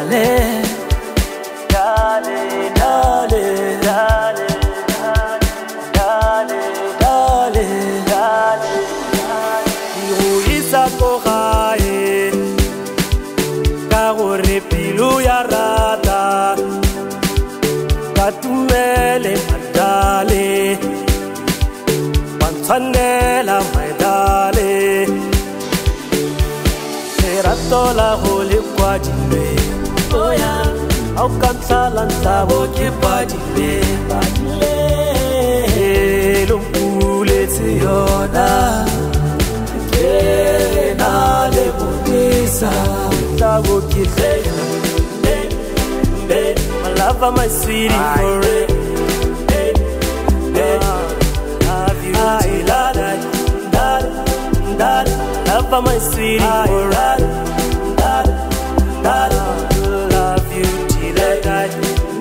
darling, darling, darling, darling, darling, darling, darling. You is a kohae, kagore pilu ya rata, katumele madale, pantanela madale. Ratola holi kwa jile, oh yeah. Au kansala ntabo ke padile, padile. Lumpule tiyona, ke na le bunisa, ntabo ke le, my love and my sweetie forever. Love you till I die, love my sweetie forever. Love you till I die,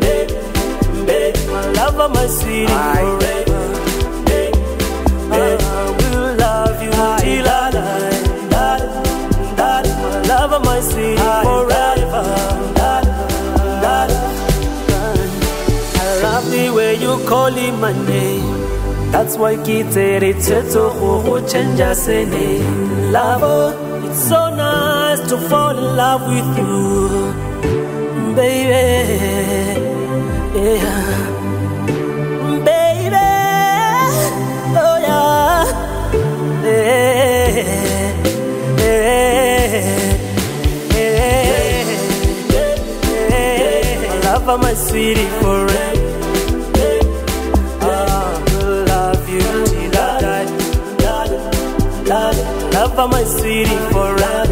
my love my sweetie forever. I will love you till I die, my love my sweetie forever. I love the way you calling my name. That's why kitere tseto ho change us name. Love, it's so nice to fall in love with you, baby. Yeah, baby. Oh yeah. I love my sweetie forever. Love my sweetie forever.